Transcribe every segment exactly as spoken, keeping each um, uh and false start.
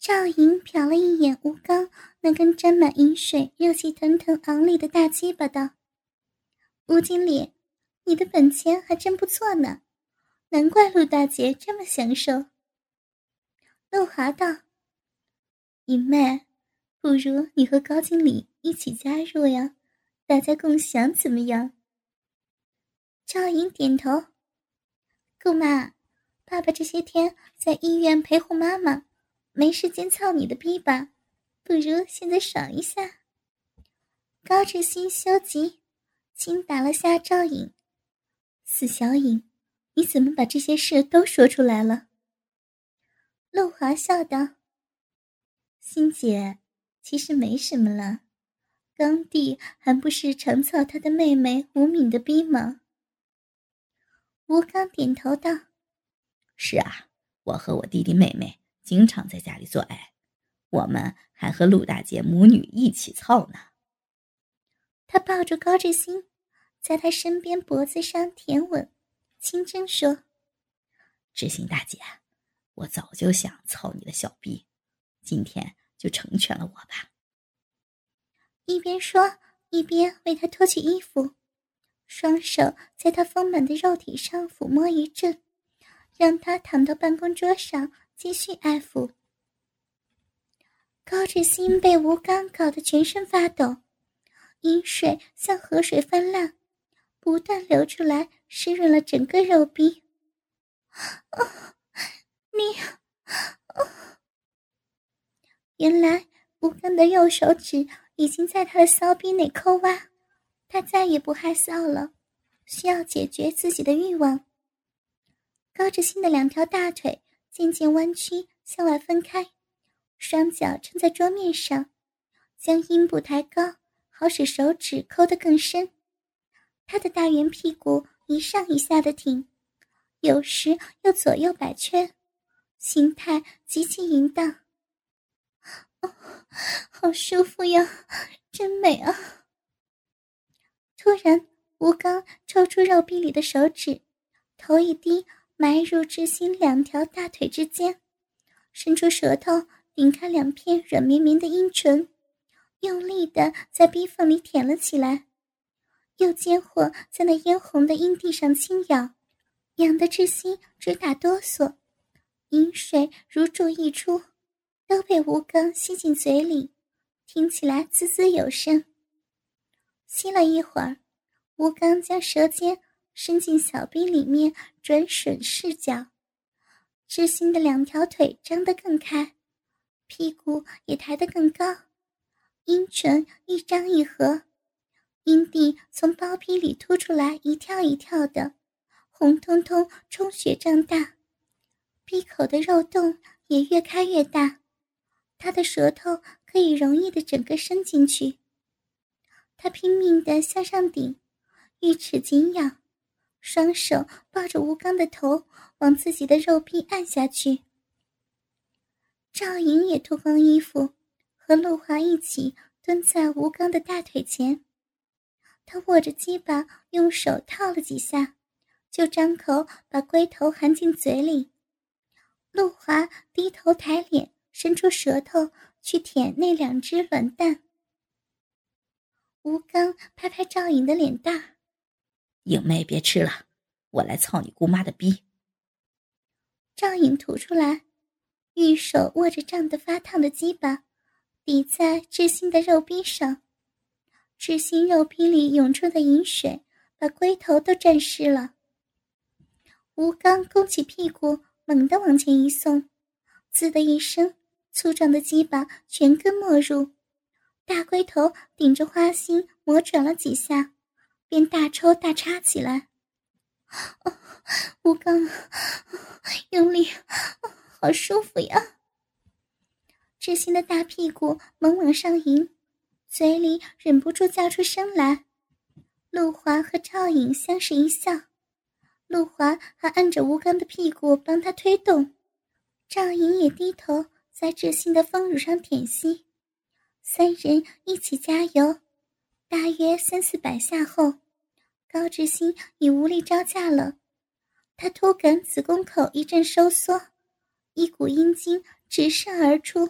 赵莹瞟了一眼吴刚那根沾满饮水、热气腾腾昂立的大鸡巴道：“吴经理，你的本钱还真不错呢，难怪陆大姐这么享受。”陆华道：“姨妹，不如你和高经理一起加入呀，大家共享怎么样？”赵莹点头：“姑妈，爸爸这些天在医院陪护妈妈，没时间操你的逼吧，不如现在爽一下。”高志新羞急，轻打了下赵颖：“死小颖，你怎么把这些事都说出来了？”陆华笑道：“欣姐，其实没什么了，刚弟还不是常操他的妹妹吴敏的逼吗？”吴刚点头道：“ 是啊，我和我弟弟妹妹经常在家里做爱，我们还和陆大姐母女一起操呢。” 他抱住高志新，在他身边脖子上舔吻，轻声说：“ 志新大姐，我早就想操你的小逼，今天就成全了我吧。” 一边说一边为他脱去衣服，双手在他丰满的肉体上抚摸一阵，让他躺到办公桌上继续爱抚。高志新被吴刚搞得全身发抖，饮水像河水泛滥，不断流出来，湿润了整个肉壁。哦，你、哦、原来吴刚的右手指已经在他的骚逼内抠挖，他再也不害臊了，需要解决自己的欲望。高志新的两条大腿渐渐弯曲向外分开，双脚撑在桌面上，将阴部抬高，好使手指抠得更深。他的大圆屁股一上一下的挺，有时又左右摆圈，形态极其淫荡。哦，好舒服呀，真美啊！突然，吴刚抽出肉壁里的手指，头一低，埋入志新两条大腿之间，伸出舌头顶开两片软绵绵的阴唇，用力地在逼缝里舔了起来，又间或在那嫣红的阴蒂上轻咬，痒得志新直打哆嗦，饮水如注溢出，都被吴刚吸进嘴里，听起来滋滋有声。吸了一会儿，吴刚将舌尖伸进小逼里面转吮视角，志新的两条腿张得更开，屁股也抬得更高，阴唇一张一合，阴蒂从包皮里凸出来一跳一跳的，红彤彤充血胀大，闭口的肉洞也越开越大，他的舌头可以容易地整个伸进去。他拼命地向上顶，玉齿紧咬，双手抱着吴刚的头往自己的肉壁按下去。赵莹也脱光衣服，和陆华一起蹲在吴刚的大腿前。他握着鸡巴，用手套了几下，就张口把龟头含进嘴里。陆华低头抬脸，伸出舌头去舔那两只卵蛋。吴刚拍拍赵颖的脸蛋：“ 颖妹别吃了，我来操你姑妈的逼。” 赵颖吐出来，玉手握着胀得发烫的鸡巴，抵在志新的肉壁上。志新肉壁里涌出的饮水把龟头都沾湿了。吴刚弓起屁股，猛地往前一送，滋的一声，粗壮的鸡巴全根没入，大龟头顶着花心磨转了几下，便大抽大插起来。哦，吴刚，用力，哦，好舒服呀！志新的大屁股猛往上迎，嘴里忍不住叫出声来。陆华和赵颖相视一笑，陆华还按着吴刚的屁股帮他推动，赵颖也低头在志新的丰乳上舔吸，三人一起加油。大约三四百下后，高志新已无力招架了，他突感子宫口一阵收缩，一股阴茎直射而出。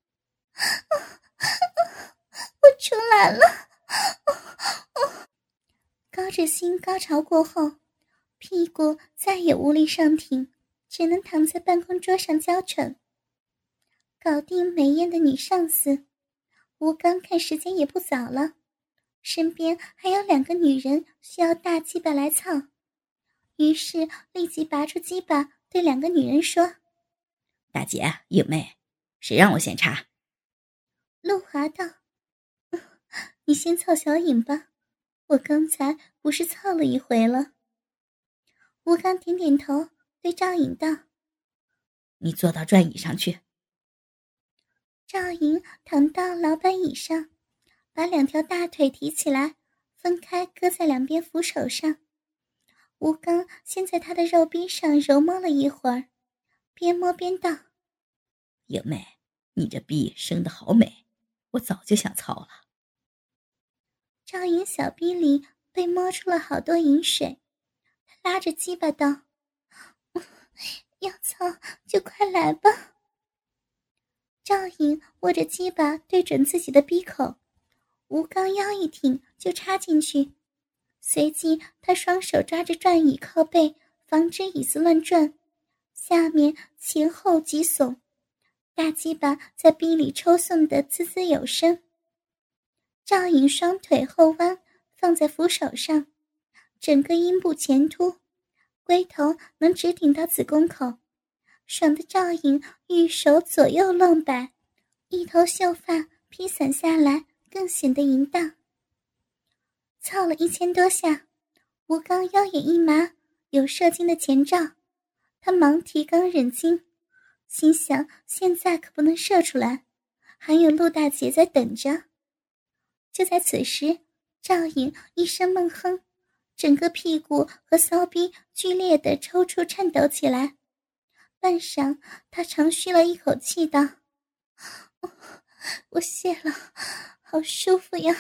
我出来了！高志新高潮过后，屁股再也无力上挺，只能躺在办公桌上娇喘。搞定美艳的女上司，吴刚看时间也不早了，身边还有两个女人需要大鸡巴来操，于是立即拔出鸡巴对两个女人说： 大姐，颖妹，谁让我先插？ 陆华道：你先操小颖吧，我刚才不是操了一回了。吴刚点点头，对赵颖道： 你坐到转椅上去。 赵颖躺到老板椅上，把两条大腿提起来，分开搁在两边扶手上。吴刚先在她的肉壁上揉摸了一会儿，边摸边道： 颖妹，你这逼生得好美，我早就想操了。 赵颖小逼里被摸出了好多饮水，她拉着鸡巴道：要操就快来吧。赵颖握着鸡巴对准自己的逼口，吴刚腰一挺就插进去，随即他双手抓着转椅靠背，防止椅子乱转，下面前后急耸，大鸡巴在逼里抽送得滋滋有声。赵颖双腿后弯放在扶手上，整个阴部前凸，龟头能直顶到子宫口，爽得赵颖玉手左右乱摆，一头秀发披散下来，更显得淫荡。操了一千多下，吴刚腰眼一麻，有射精的前兆，他忙提肛忍精，心想现在可不能射出来，还有陆大姐在等着。就在此时，赵颖一声闷哼，整个屁股和骚逼剧烈地抽搐颤抖起来。半晌，他长吁了一口气道：我谢了，好舒服呀。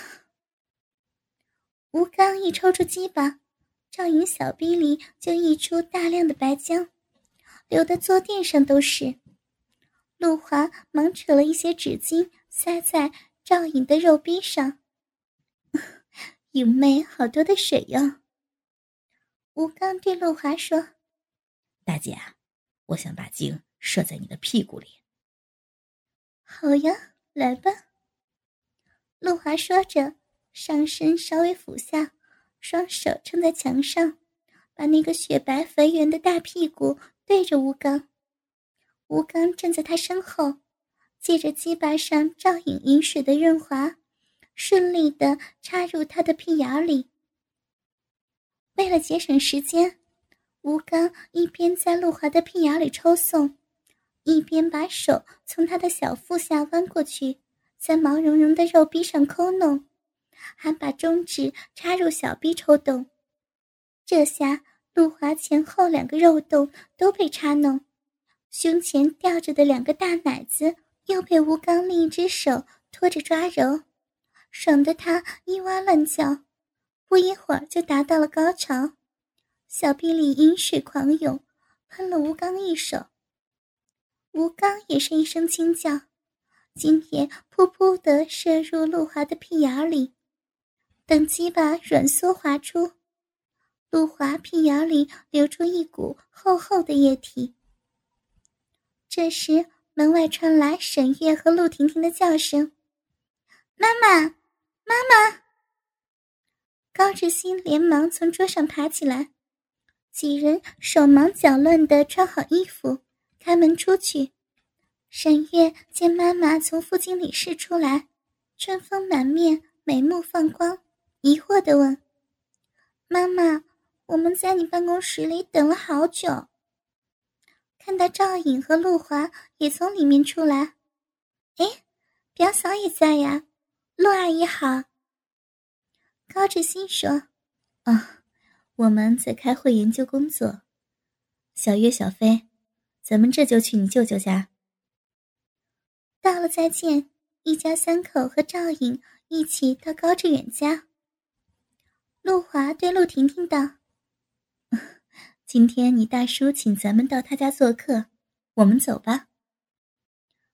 吴刚一抽出鸡巴，赵颖小逼里就溢出大量的白浆，流得坐垫上都是。陆华忙扯了一些纸巾塞在赵颖的肉逼上。颖妹好多的水哟。吴刚对陆华说： 大姐，我想把精射在你的屁股里。 好呀，来吧。陆华说着，上身稍微俯下，双手撑在墙上，把那个雪白肥圆的大屁股对着吴刚。吴刚站在他身后，借着鸡巴上照影饮水的润滑，顺利地插入他的屁眼里。为了节省时间，吴刚一边在陆华的屁眼里抽送，一边把手从他的小腹下弯过去，在毛茸茸的肉壁上抠弄，还把中指插入小臂抽动。这下陆华前后两个肉洞都被插弄，胸前吊着的两个大奶子又被吴刚另一只手拖着抓揉，爽得他咿哇乱叫，不一会儿就达到了高潮，小臂里饮水狂涌，喷了吴刚一手。吴刚也是一声惊叫，精液噗噗地射入陆华的屁眼里，等鸡巴软缩滑出，陆华屁眼里流出一股厚厚的液体。这时门外传来沈月和陆婷婷的叫声：妈妈，妈妈！高志新连忙从桌上爬起来，几人手忙脚乱地穿好衣服，开门出去。沈月见妈妈从副经理室出来，春风满面，眉目放光，疑惑地问：妈妈，我们在你办公室里等了好久。看到赵颖和陆华也从里面出来，诶，表嫂也在呀，陆阿姨好。高志新说： 啊，我们在开会研究工作。小月、小飞，咱们这就去你舅舅家。 到了再见，一家三口和赵颖一起到高志远家。陆华对陆婷婷道： 今天你大叔请咱们到他家做客，我们走吧。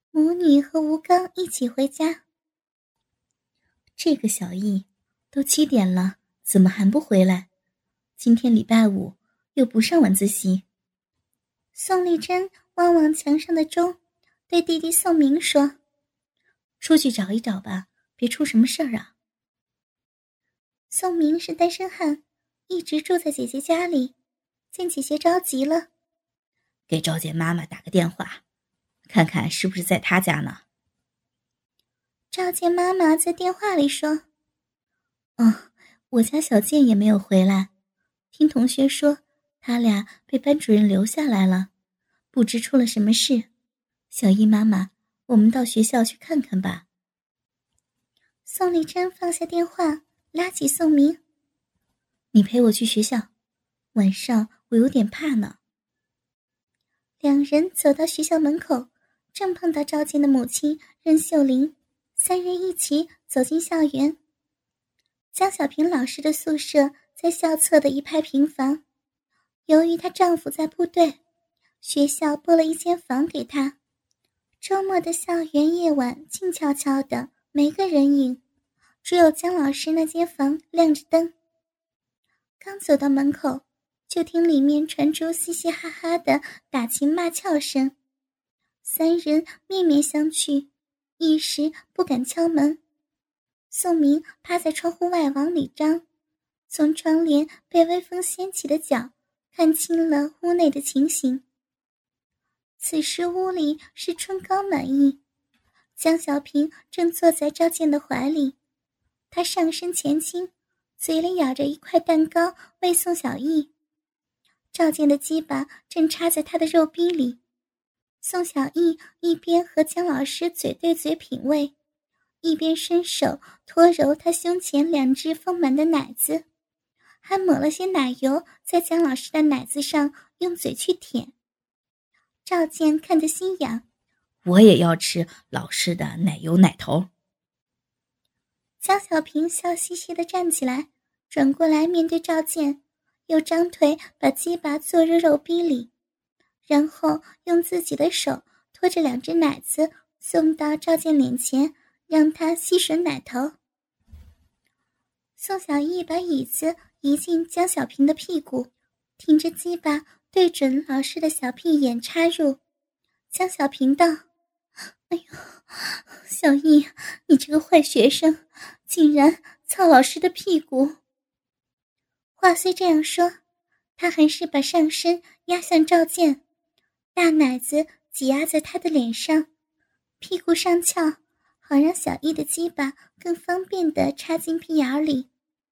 母女和吴刚一起回家。 这个小易，都七点了，怎么还不回来？今天礼拜五，又不上晚自习。 宋丽珍望望墙上的钟，对弟弟宋明说：“ 出去找一找吧，别出什么事儿啊。” 宋明是单身汉，一直住在姐姐家里，见姐姐着急了， 给赵健妈妈打个电话，看看是不是在她家呢。 赵健妈妈在电话里说：“ 哦，我家小健也没有回来，听同学说他俩被班主任留下来了，不知出了什么事。小易妈妈，我们到学校去看看吧。” 宋丽珍放下电话，拉起宋明：“ 你陪我去学校，晚上我有点怕呢。” 两人走到学校门口，正碰到赵健的母亲任秀玲，三人一起走进校园。江小平老师的宿舍在校侧的一排平房，由于她丈夫在部队，学校拨了一间房给她。周末的校园夜晚静悄悄的，没个人影，只有江老师那间房亮着灯。刚走到门口，就听里面传出嘻嘻哈哈的打情骂俏声，三人面面相觑，一时不敢敲门。宋明趴在窗户外往里张，从窗帘被微风掀起的角看清了屋内的情形。此时屋里是春高满溢，江小平正坐在赵健的怀里，他上身前倾，嘴里咬着一块蛋糕喂宋小艺。赵健的鸡巴正插在他的肉逼里，宋小艺一边和江老师嘴对嘴品味，一边伸手托揉他胸前两只丰满的奶子，还抹了些奶油在江老师的奶子上用嘴去舔。赵健看得心痒， 我也要吃老师的奶油奶头。 江小平笑嘻嘻地站起来，转过来面对赵健，又张腿把鸡巴坐入肉逼里，然后用自己的手托着两只奶子送到赵健脸前，让他吸吮奶头。宋小艺把椅子移进江小平的屁股，挺着鸡巴对准老师的小屁眼插入。江小平道：“哎呦，小艺，你这个坏学生，竟然操老师的屁股。”话虽这样说，他还是把上身压向赵健，大奶子挤压在他的脸上，屁股上翘，好让小艺的鸡巴更方便地插进屁眼里。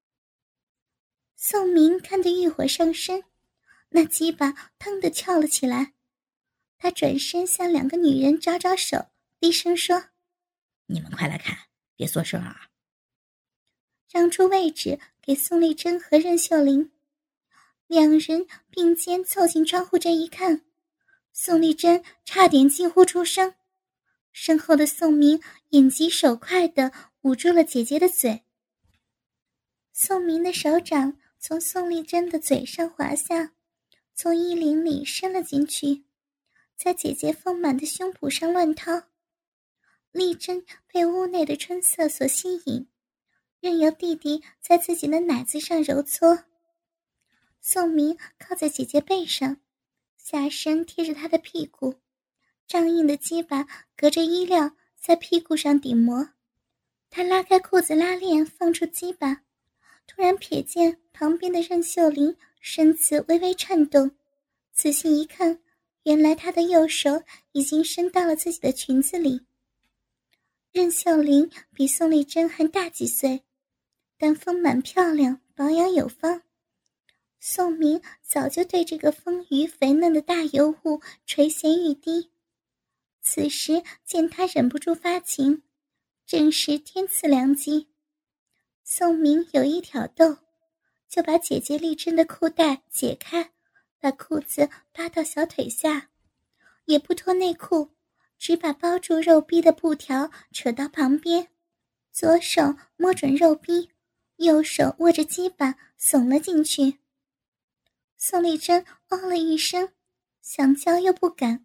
宋明看得欲火上身，那鸡巴腾地翘了起来。他转身向两个女人招招手，低声说：“ 你们快来看，别缩声啊。” 让出位置给宋丽珍和任秀玲。两人并肩凑近窗户这一看，宋丽珍差点惊呼出声，身后的宋明眼疾手快地捂住了姐姐的嘴。宋明的手掌从宋丽珍的嘴上滑下，从衣领里伸了进去，在姐姐丰满的胸脯上乱掏。丽珍被屋内的春色所吸引，任由弟弟在自己的奶子上揉搓。宋明靠在姐姐背上，下身贴着她的屁股，胀硬的鸡巴隔着衣料在屁股上顶磨。他拉开裤子拉链，放出鸡巴，突然瞥见旁边的任秀玲身子微微颤动，仔细一看，原来她的右手已经伸到了自己的裙子里。任秀玲比宋丽珍还大几岁，但丰满漂亮，保养有方。宋明早就对这个丰腴肥嫩的大尤物垂涎欲滴，此时见他忍不住发情，正是天赐良机。宋明有意挑逗，就把姐姐丽珍的裤带解开，把裤子扒到小腿下，也不脱内裤，只把包住肉逼的布条扯到旁边，左手摸准肉逼，右手握着鸡巴耸了进去。宋丽珍哦了一声，想叫又不敢，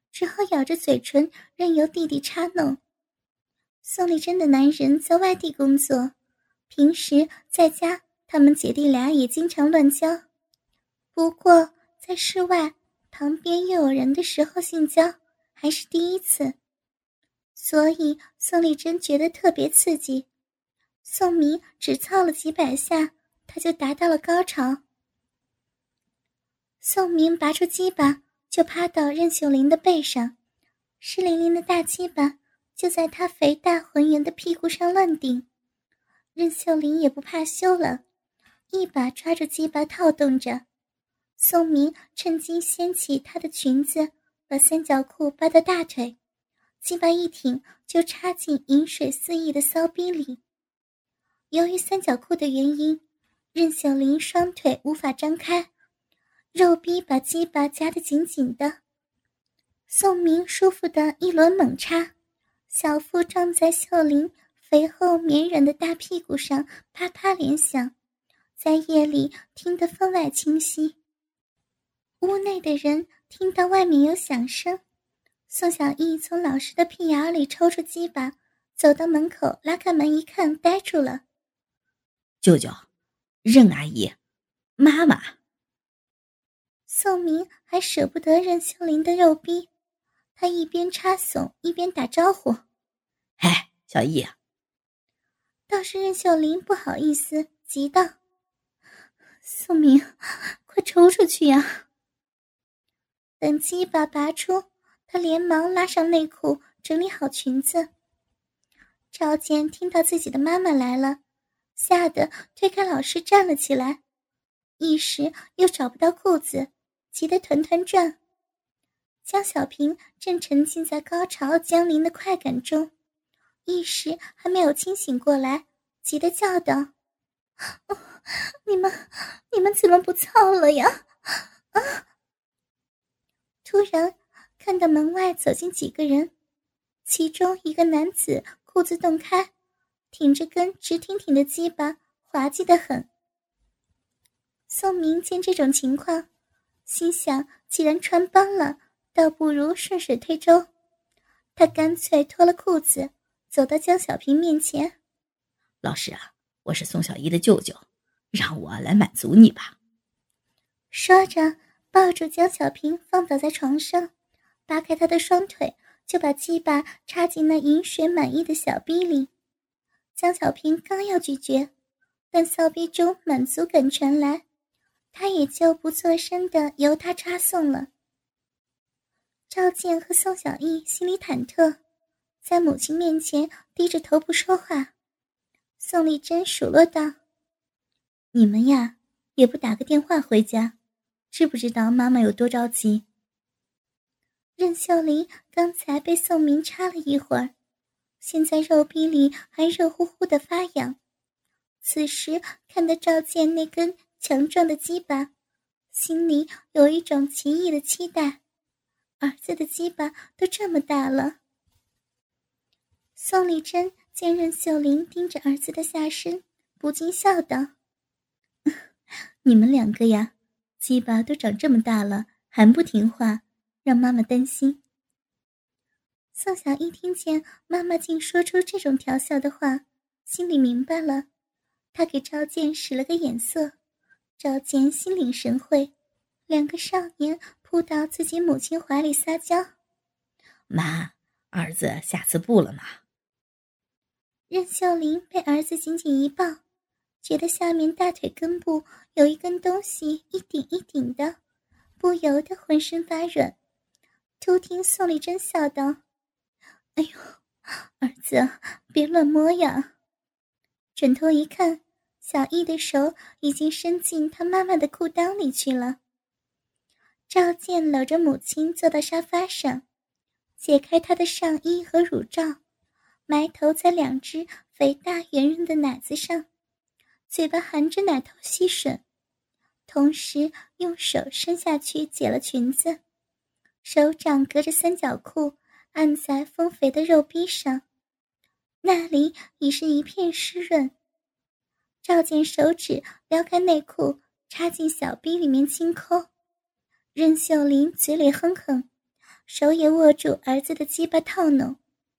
只好咬着嘴唇任由弟弟插弄。宋丽珍的男人在外地工作，平时在家他们姐弟俩也经常乱交，不过在室外旁边又有人的时候性交还是第一次，所以宋丽珍觉得特别刺激。宋明只操了几百下，他就达到了高潮。宋明拔出鸡巴就趴到任秀玲的背上，湿淋淋的大鸡巴就在他肥大浑圆的屁股上乱顶。任秀玲也不怕羞了，一把抓住鸡巴套动着。宋明趁机掀起她的裙子，把三角裤扒到大腿，鸡巴一挺就插进饮水四溢的骚逼里。由于三角裤的原因，任秀玲双腿无法张开，肉逼把鸡巴夹得紧紧的。宋明舒服的一轮猛插，小腹撞在秀玲肥厚绵软的大屁股上，啪啪连响，在夜里听得分外清晰。屋内的人听到外面有响声，宋小艺从老师的屁眼里抽出鸡巴，走到门口拉开门一看，呆住了。 舅舅，任阿姨，妈妈。 宋明还舍不得任秀玲的肉逼，他一边插耸一边打招呼： 哎，小艺。 倒是任秀玲不好意思，急道：宋明，快抽出去呀！等鸡巴拔出，他连忙拉上内裤，整理好裙子。赵健听到自己的妈妈来了，吓得推开老师站了起来，一时又找不到裤子，急得团团转。江小平正沉浸在高潮将临的快感中，一时还没有清醒过来，急得叫道：哦，你们你们怎么不操了呀？啊！突然看到门外走进几个人，其中一个男子裤子洞开，挺着根直挺挺的鸡巴，滑稽得很。宋明见这种情况，心想既然穿帮了，倒不如顺水推舟。他干脆脱了裤子，走到江小平面前： 老师啊，我是宋小艺的舅舅，让我来满足你吧。 说着抱住江小平放倒在床上，扒开他的双腿，就把鸡巴插进那饮水满溢的小逼里。江小平刚要拒绝，但骚逼中满足感传来，他也就不作声地由他插送了。赵健和宋小艺心里忐忑，在母亲面前低着头不说话。宋丽珍数落道： 你们呀，也不打个电话回家，知不知道妈妈有多着急？ 任秀玲刚才被宋明插了一会儿，现在肉壁里还热乎乎的发痒，此时看到赵健那根强壮的鸡巴，心里有一种奇异的期待。儿子的鸡巴都这么大了。宋丽珍见任秀玲盯着儿子的下身，不禁笑道： 你们两个呀，鸡巴都长这么大了，还不听话，让妈妈担心。 宋小艺听见妈妈竟说出这种调笑的话，心里明白了，他给赵健使了个眼色，赵健心领神会，两个少年扑到自己母亲怀里撒娇： 妈，儿子下次不了嘛。 任秀玲被儿子紧紧一抱，觉得下面大腿根部有一根东西一顶一顶的，不由得浑身发软。突听宋丽珍笑道：哎呦，儿子别乱摸呀。转头一看，小艺的手已经伸进他妈妈的裤裆里去了。赵健搂着母亲坐到沙发上，解开她的上衣和乳罩，埋头在两只肥大圆润的奶子上，嘴巴含着奶头吸吮，同时用手伸下去解了裙子，手掌隔着三角裤按在丰肥的肉壁上，那里已是一片湿润。赵健手指撩开内裤，插进小逼里面轻抠。任秀玲嘴里哼哼， 手也握住儿子的鸡巴套弄。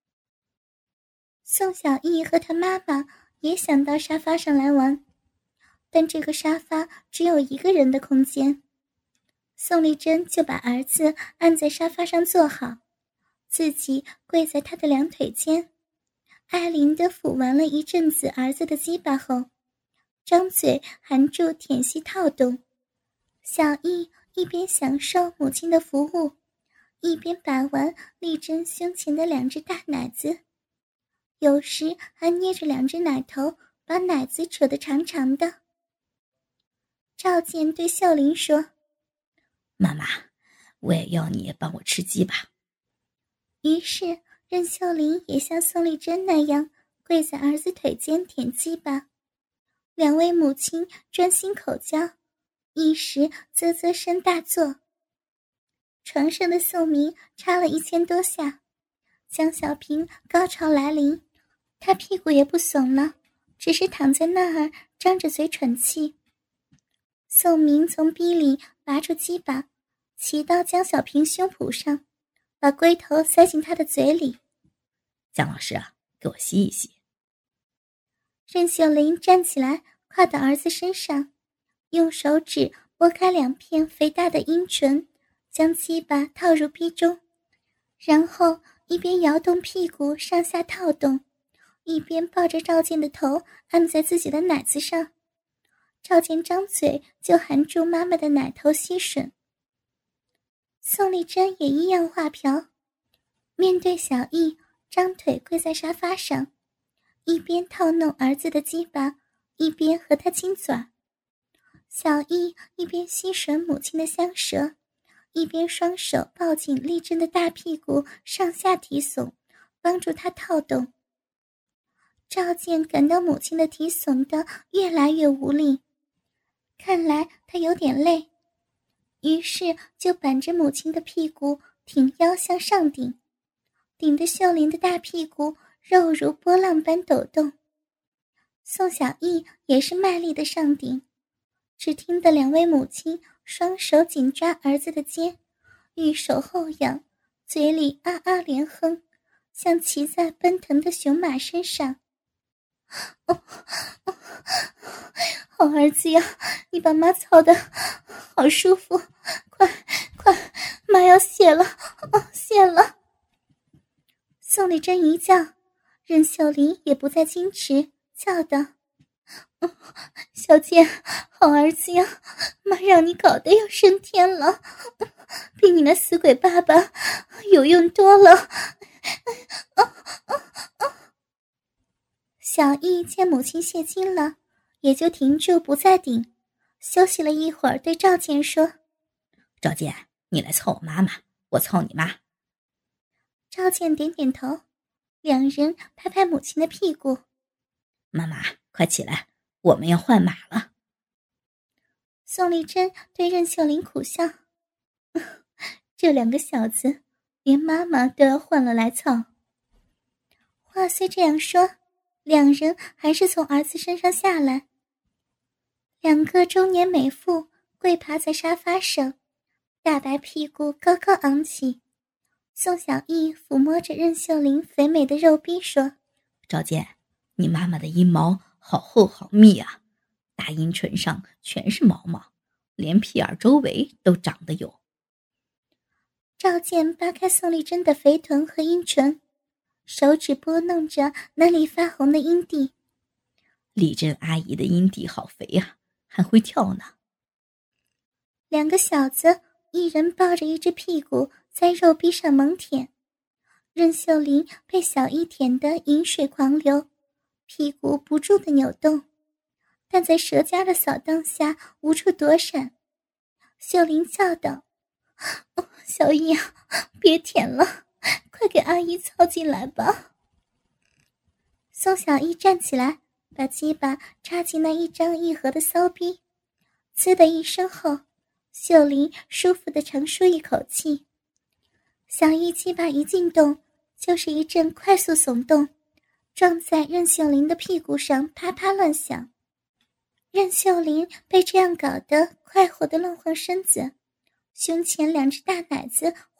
宋小艺和他妈妈也想到沙发上来玩，但这个沙发只有一个人的空间。宋丽珍就把儿子按在沙发上坐好，自己跪在他的两腿间，爱怜地抚玩了一阵子儿子的鸡巴后，张嘴含住舔吸套动。小艺一边享受母亲的服务，一边把玩丽珍胸前的两只大奶子，有时还捏着两只奶头，把奶子扯得长长的。赵健对秀玲说： 妈妈，我也要你帮我吃鸡吧。 于是任秀玲也像宋丽珍那样跪在儿子腿间舔鸡巴，两位母亲专心口交，一时啧啧声大作。床上的宋明插了一千多下，江小平高潮来临，他屁股也不耸了，只是躺在那儿张着嘴喘气。宋明从逼里拔出鸡巴，骑到江小平胸脯上，把龟头塞进他的嘴里。 江老师啊，给我吸一吸。 任秀玲站起来，跨到儿子身上，用手指拨开两片肥大的阴唇，将鸡巴套入逼中，然后一边摇动屁股上下套动，一边抱着赵健的头按在自己的奶子上。赵健张嘴就含住妈妈的奶头吸吮。宋丽珍也一样画瓢，面对小艺张腿跪在沙发上，一边套弄儿子的鸡巴，一边和他亲嘴儿。小艺一边吸吮母亲的香舌，一边双手抱紧丽珍的大屁股上下提耸，帮助她套动。赵健感到母亲的提耸得越来越无力，看来他有点累，于是就板着母亲的屁股挺腰向上顶，顶得秀玲的大屁股肉如波浪般抖动。宋小艺也是卖力的上顶，只听得两位母亲双手紧抓儿子的肩，欲手后仰，嘴里啊啊连哼，像骑在奔腾的雄马身上。哦哦，好儿子呀，你把妈操的好舒服，快快，妈要泄了，哦，泄了。宋丽珍一叫，任秀玲也不再矜持，叫道：哦，小健，好儿子呀，妈让你搞得要升天了，比你那死鬼爸爸有用多了。哦哦哦！小艺见母亲泄精了，也就停住不再顶，休息了一会儿，对赵健说： 赵健，你来操我妈妈，我操你妈。 赵健点点头，两人拍拍母亲的屁股。 妈妈，快起来，我们要换马了。 宋丽珍对任秀玲苦笑，这两个小子连妈妈都要换了来操。话虽这样说，两人还是从儿子身上下来。两个中年美妇跪爬在沙发上，大白屁股高高昂起。宋小艺抚摸着任秀玲肥美的肉逼说： 赵健，你妈妈的阴毛好厚好密啊，大阴唇上全是毛毛，连屁眼周围都长得有。 赵健扒开宋丽珍的肥臀和阴唇，手指拨弄着那里发红的阴蒂。 丽珍阿姨的阴蒂好肥啊，还会跳呢。 两个小子一人抱着一只屁股在肉壁上猛舔，任秀玲被小一舔得饮水狂流，屁股不住地扭动，但在舌尖的扫荡下无处躲闪。秀玲叫道：哦，小姨啊，别舔了，快给阿姨操进来吧。宋小艺站起来，把鸡巴插进那一张一合的骚逼，呲的一声后，秀玲舒服地长舒一口气。小艺鸡巴一进洞，就是一阵快速耸动，撞在任秀玲的屁股上啪啪乱响。任秀玲被这样搞得快活地乱晃身子，胸前两只大奶子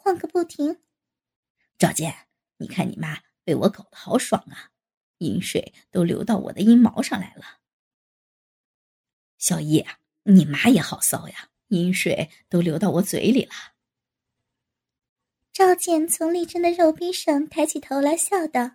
晃个不停。 赵健，你看你妈被我搞得好爽啊，阴水都流到我的阴毛上来了。小易，你妈也好骚呀，阴水都流到我嘴里了。 赵健从丽珍的肉壁上抬起头来笑道：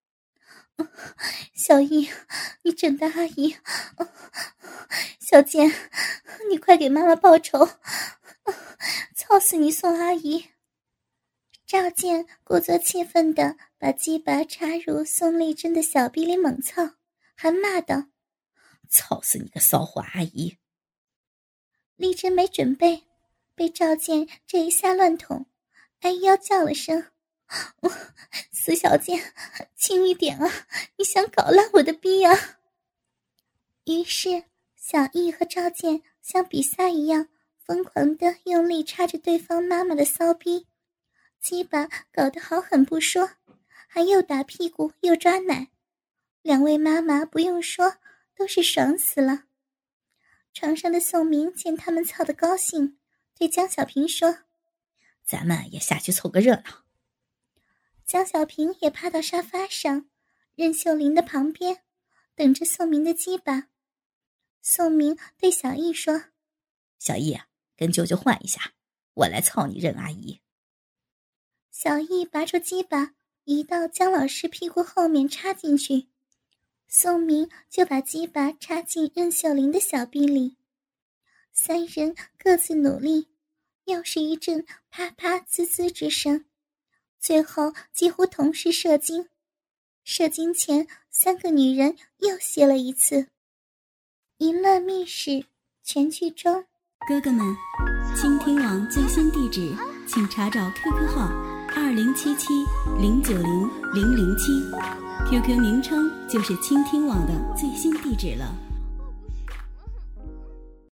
小易，你真的阿姨。小健，你快给妈妈报仇，操死你宋阿姨。赵健故作气愤地把鸡巴插入宋丽珍的小臂里猛操，还骂道： 操死你个骚货阿姨。 丽珍没准备，被赵健这一下乱捅，哎呦叫了声：死小健，轻一点啊，你想搞烂我的逼啊。于是小易和赵健像比赛一样疯狂地用力插着对方妈妈的骚逼，鸡巴搞得好狠不说，还又打屁股又抓奶，两位妈妈不用说都是爽死了。床上的宋明见他们操得高兴，对江小平说： 咱们也下去凑个热闹。 江小平也趴到沙发上，任秀玲的旁边，等着宋明的鸡巴。宋明对小易说： 小易，跟舅舅换一下，我来操你任阿姨。 小易拔出鸡巴，移到江老师屁股后面插进去，宋明就把鸡巴插进任秀玲的小臂里。三人各自努力，又是一阵啪啪滋滋之声，最后几乎同时射精。射精前，三个女人又泄了一次。淫乱密室全剧终。 哥哥们，倾听网最新地址请查找 Q Q 号二零七七零九零零零七 ，Q Q 名称就是倾听网的最新地址了。